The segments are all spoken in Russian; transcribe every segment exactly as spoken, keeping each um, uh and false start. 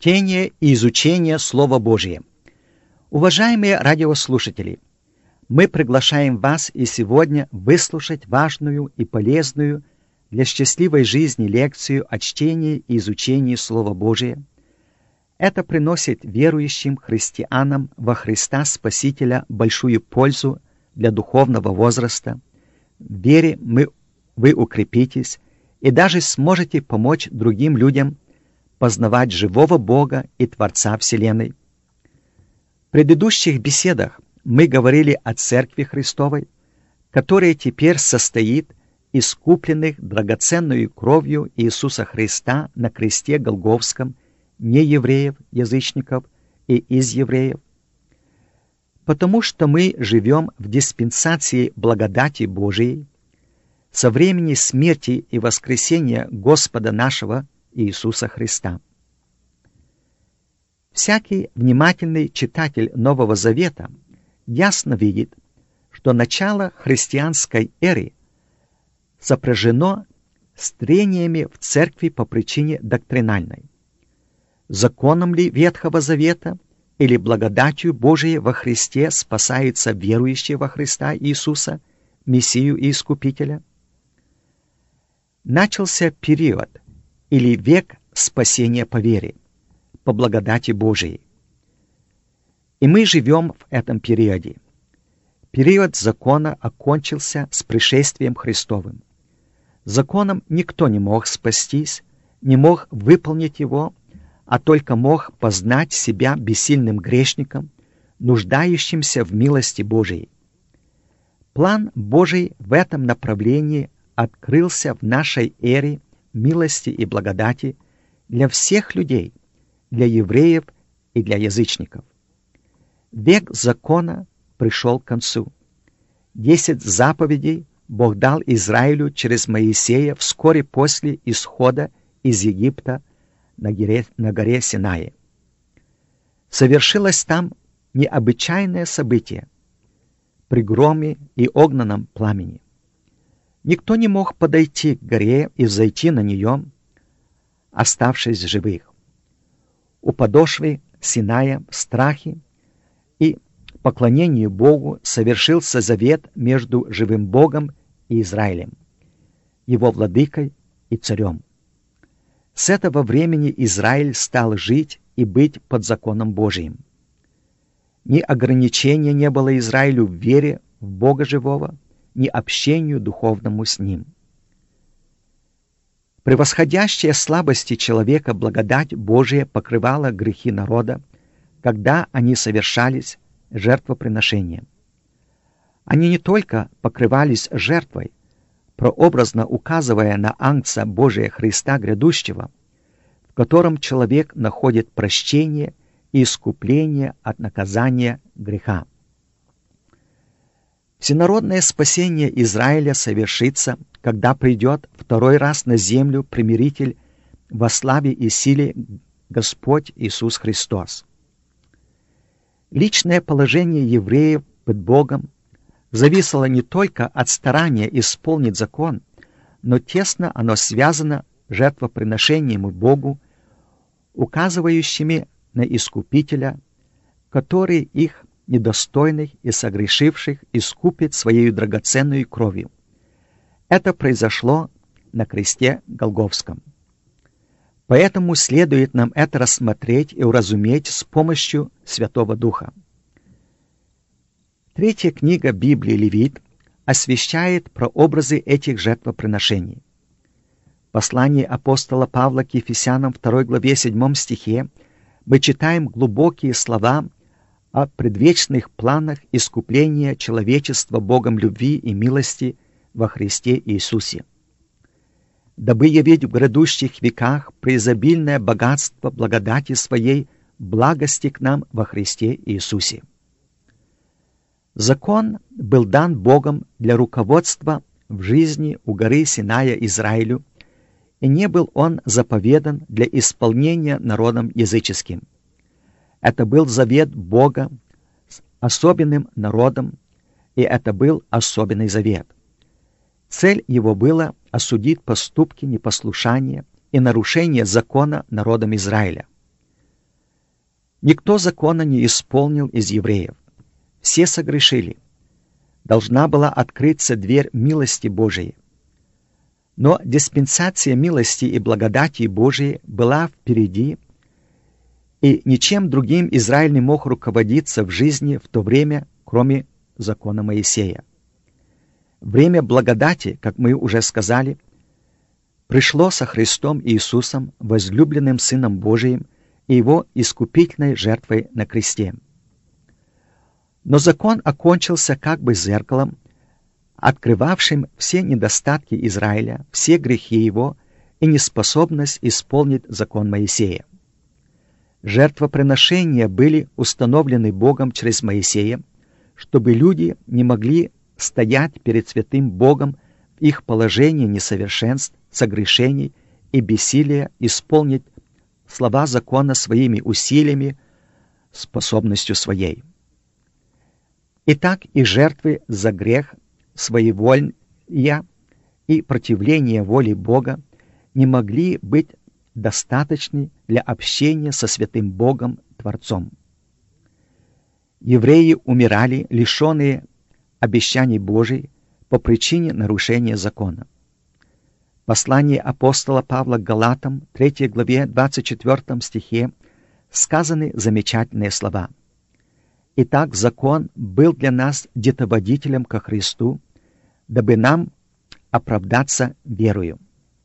Чтение и изучение Слова Божия. Уважаемые радиослушатели, мы приглашаем вас и сегодня выслушать важную и полезную для счастливой жизни лекцию о чтении и изучении Слова Божия. Это приносит верующим христианам во Христа Спасителя большую пользу для духовного возраста. В вере мы, вы укрепитесь и даже сможете помочь другим людям познавать живого Бога и Творца Вселенной. В предыдущих беседах мы говорили о Церкви Христовой, которая теперь состоит из купленных драгоценную кровью Иисуса Христа на кресте Голгофском неевреев, язычников и из евреев. Потому что мы живем в диспенсации благодати Божией, со времени смерти и воскресения Господа нашего Иисуса Христа. Всякий внимательный читатель Нового Завета ясно видит, что начало христианской эры сопряжено с трениями в церкви по причине доктринальной. Законом ли Ветхого Завета или благодатью Божией во Христе спасается верующий во Христа Иисуса, Мессию и Искупителя? Начался период или век спасения по вере, по благодати Божией. И мы живем в этом периоде. Период закона окончился с пришествием Христовым. Законом никто не мог спастись, не мог выполнить его, а только мог познать себя бессильным грешником, нуждающимся в милости Божией. План Божий в этом направлении открылся в нашей эре милости и благодати для всех людей, для евреев и для язычников. Век закона пришел к концу. Десять заповедей Бог дал Израилю через Моисея вскоре после исхода из Египта на горе, на горе Синае. Совершилось там необычайное событие при громе и огненном пламени. Никто не мог подойти к горе и взойти на нее, оставшись живых. У подошвы Синая в страхе и поклонении Богу совершился завет между живым Богом и Израилем, его владыкой и царем. С этого времени Израиль стал жить и быть под законом Божиим. Ни ограничения не было Израилю в вере в Бога живого, ни общению духовному с Ним. Превосходящая слабости человека благодать Божия покрывала грехи народа, когда они совершались жертвоприношением. Они не только покрывались жертвой, прообразно указывая на Агнца Божия Христа грядущего, в котором человек находит прощение и искупление от наказания греха. Всенародное спасение Израиля совершится, когда придет второй раз на землю примиритель во славе и силе Господь Иисус Христос. Личное положение евреев пред Богом зависело не только от старания исполнить закон, но тесно оно связано с жертвоприношением Богу, указывающими на Искупителя, который их недостойных и согрешивших искупит своей драгоценной кровью. Это произошло на кресте Голгофском. Поэтому следует нам это рассмотреть и уразуметь с помощью Святого Духа. Третья книга Библии Левит освещает прообразы этих жертвоприношений. В послании апостола Павла к Ефесянам второй главе седьмом стихе мы читаем глубокие слова о предвечных планах искупления человечества Богом любви и милости во Христе Иисусе. Дабы явить в грядущих веках преизобильное богатство благодати Своей благости к нам во Христе Иисусе. Закон был дан Богом для руководства в жизни у горы Синая Израилю, и не был он заповедан для исполнения народом языческим. Это был завет Бога с особенным народом, и это был особенный завет. Цель его была осудить поступки непослушания и нарушение закона народом Израиля. Никто закона не исполнил из евреев. Все согрешили. Должна была открыться дверь милости Божией. Но диспенсация милости и благодати Божией была впереди, и ничем другим Израиль не мог руководиться в жизни в то время, кроме закона Моисея. Время благодати, как мы уже сказали, пришло со Христом Иисусом, возлюбленным Сыном Божиим, и Его искупительной жертвой на кресте. Но закон окончился как бы зеркалом, открывавшим все недостатки Израиля, все грехи его и неспособность исполнить закон Моисея. Жертвоприношения были установлены Богом через Моисея, чтобы люди не могли стоять перед святым Богом в их положении несовершенств, согрешений и бессилия исполнить слова закона своими усилиями, способностью своей. Итак, и жертвы за грех, своеволья и противление воле Бога не могли быть достаточны для общения со святым Богом Творцом. Евреи умирали, лишенные обещаний Божий по причине нарушения закона. Послание апостола Павла к Галатам, третьей главе, двадцать четвёртом стихе, сказаны замечательные слова. «Итак, закон был для нас детоводителем ко Христу, дабы нам оправдаться верою».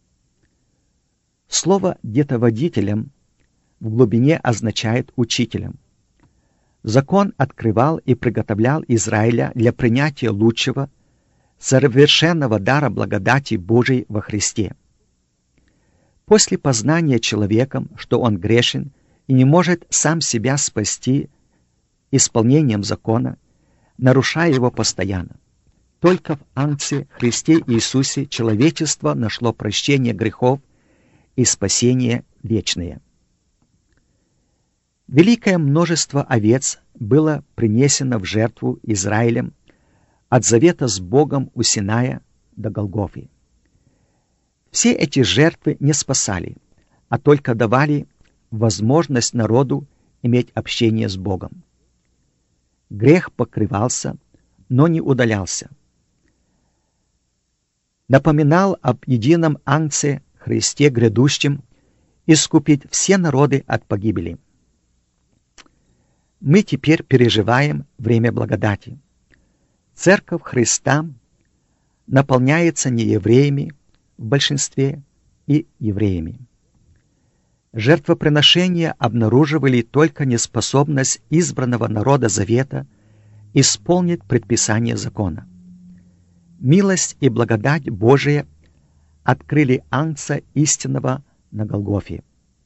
Слово «детоводителем» в глубине означает «учителем». Закон открывал и приготовлял Израиля для принятия лучшего, совершенного дара благодати Божией во Христе. После познания человеком, что он грешен и не может сам себя спасти исполнением закона, нарушая его постоянно, только в Агнце Христе Иисусе человечество нашло прощение грехов и спасение вечное. Великое множество овец было принесено в жертву Израилем от завета с Богом у Синая до Голгофы. Все эти жертвы не спасали, а только давали возможность народу иметь общение с Богом. Грех покрывался, но не удалялся. Напоминал об едином Агнце Христе грядущем искупить все народы от погибели. Мы теперь переживаем время благодати. Церковь Христа наполняется не евреями в большинстве и евреями. Жертвоприношения обнаруживали только неспособность избранного народа завета исполнить предписание закона. Милость и благодать Божия открыли Агнца истинного на Голгофе.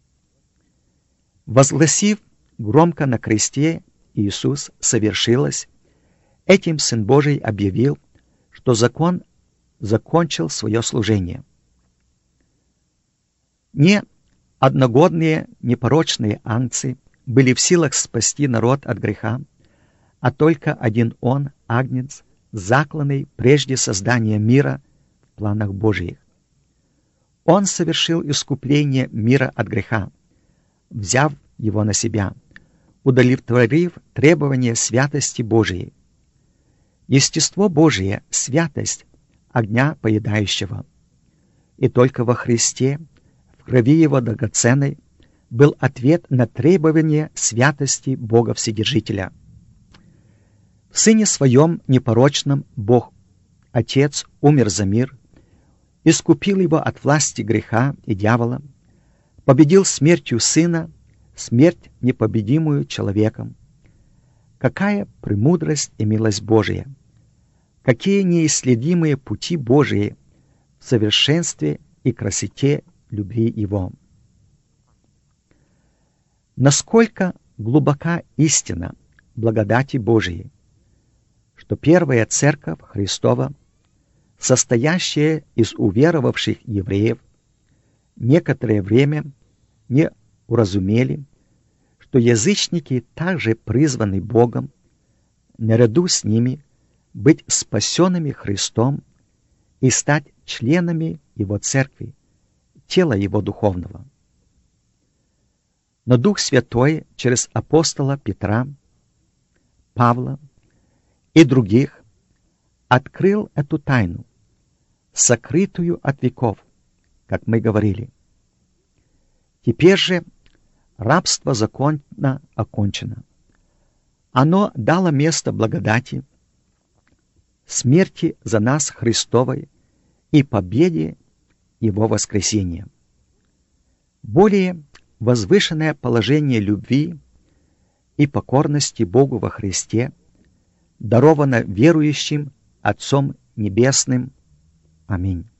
Возгласив громко на кресте «Иисус совершилось», этим Сын Божий объявил, что закон закончил свое служение. Не одногодные непорочные агнцы были в силах спасти народ от греха, а только один Он, Агнец, закланный прежде создания мира в планах Божьих. Он совершил искупление мира от греха, взяв его на себя, удовлетворив требования святости Божией. Естество Божие — святость огня поедающего. И только во Христе, в крови Его драгоценной, был ответ на требование святости Бога Вседержителя. В Сыне Своем непорочном Бог Отец умер за мир, искупил его от власти греха и дьявола, победил смертью Сына, смерть непобедимую человеком. Какая премудрость и милость Божия! Какие неисследимые пути Божии в совершенстве и красоте любви Его! Насколько глубока истина благодати Божией, что первая Церковь Христова, состоящая из уверовавших евреев, некоторое время не уразумели, что язычники также призваны Богом, наряду с ними быть спасенными Христом и стать членами Его Церкви, тела Его духовного. Но Дух Святой через апостола Петра, Павла и других открыл эту тайну, сокрытую от веков, как мы говорили. Теперь же рабство законно окончено. Оно дало место благодати, смерти за нас Христовой и победе Его воскресения. Более возвышенное положение любви и покорности Богу во Христе даровано верующим Отцом Небесным. Аминь.